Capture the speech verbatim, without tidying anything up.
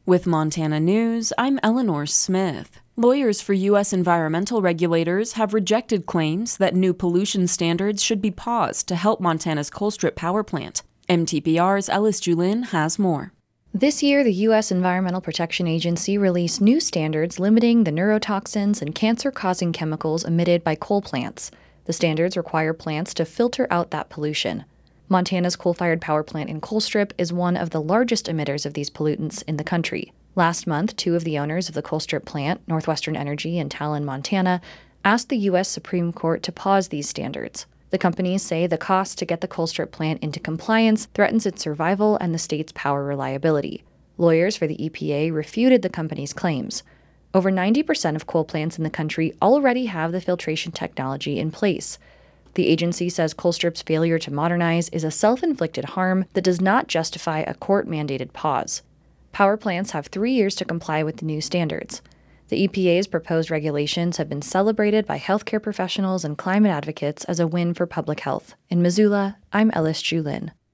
With Montana News, I'm Eleanor Smith. Lawyers for U S environmental regulators have rejected claims that new pollution standards should be paused to help Montana's Colstrip power plant. M T P R's Ellis Julin has more. This year, the U S Environmental Protection Agency released new standards limiting the neurotoxins and cancer-causing chemicals emitted by coal plants. The standards require plants to filter out that pollution. Montana's coal-fired power plant in Colstrip is one of the largest emitters of these pollutants in the country. Last month, two of the owners of the Colstrip plant, Northwestern Energy and Talon, Montana, asked the U S Supreme Court to pause these standards. The companies say the cost to get the Colstrip plant into compliance threatens its survival and the state's power reliability. Lawyers for the E P A refuted the company's claims. Over ninety percent of coal plants in the country already have the filtration technology in place. The agency says Colstrip's failure to modernize is a self-inflicted harm that does not justify a court-mandated pause. Power plants have three years to comply with the new standards. The E P A's proposed regulations have been celebrated by healthcare professionals and climate advocates as a win for public health. In Missoula, I'm Ellis Julin.